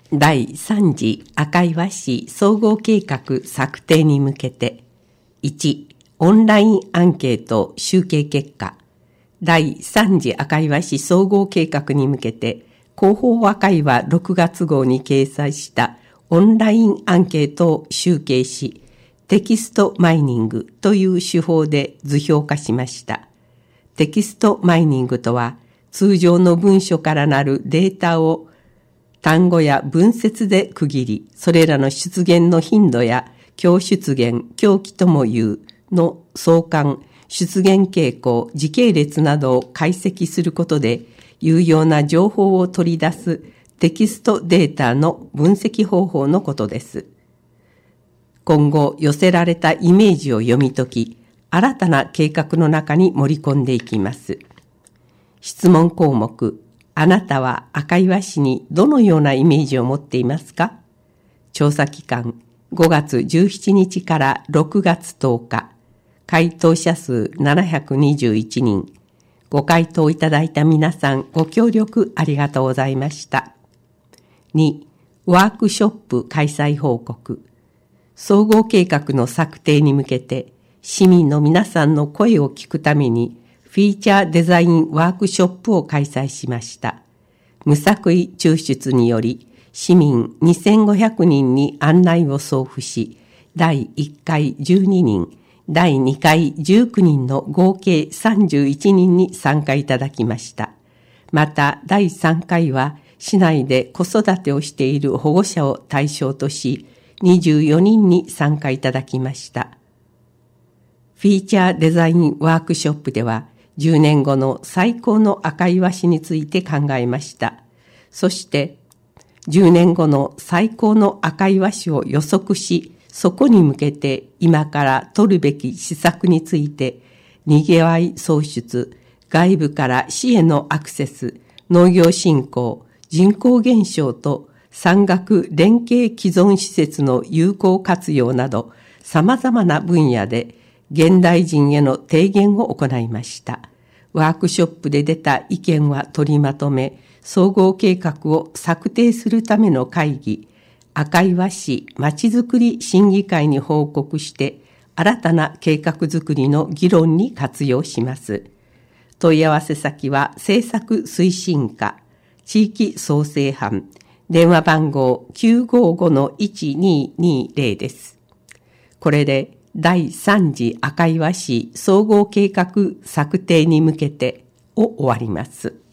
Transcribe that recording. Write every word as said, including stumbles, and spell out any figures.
だいさん次赤岩市総合計画策定に向けて、いちオンラインアンケート集計結果、だいさん次赤岩市総合計画に向けて広報赤岩ろくがつ号に掲載したオンラインアンケートを集計し、テキストマイニングという手法で図表化しました。テキストマイニングとは、通常の文書からなるデータを単語や文節で区切り、それらの出現の頻度や強出現、強期とも言うの相関、出現傾向、時系列などを解析することで、有用な情報を取り出すテキストデータの分析方法のことです。今後寄せられたイメージを読み解き、新たな計画の中に盛り込んでいきます。質問項目、あなたは赤岩市にどのようなイメージを持っていますか？調査期間ごがつじゅうしちにちからろくがつとおか、回答者数ななひゃくにじゅういちにん。ご回答いただいた皆さん、ご協力ありがとうございました。にワークショップ開催報告。総合計画の策定に向けて、市民の皆さんの声を聞くために、フィーチャーデザインワークショップを開催しました。無作為抽出により、市民にせんごひゃくにんに案内を送付し、だいいっかいじゅうににん、だいにかいじゅうきゅうにんの合計さんじゅういちにんに参加いただきました。また、だいさんかいは、市内で子育てをしている保護者を対象とし、にじゅうよにんに参加いただきました。フィーチャーデザインワークショップでは、じゅうねんごの最高の赤岩市について考えました。そして、じゅうねんごの最高の赤岩市を予測し、そこに向けて今から取るべき施策について、にぎわい創出、外部から市へのアクセス、農業振興、人口減少と産学連携既存施設の有効活用など、様々な分野で現代人への提言を行いました。ワークショップで出た意見は取りまとめ、総合計画を策定するための会議、赤岩市まちづくり審議会に報告して、新たな計画づくりの議論に活用します。問い合わせ先は政策推進課、地域創生班、電話番号 きゅうごごのいちににゼロ です。これで、だいさん次赤岩市総合計画策定に向けてを終わります。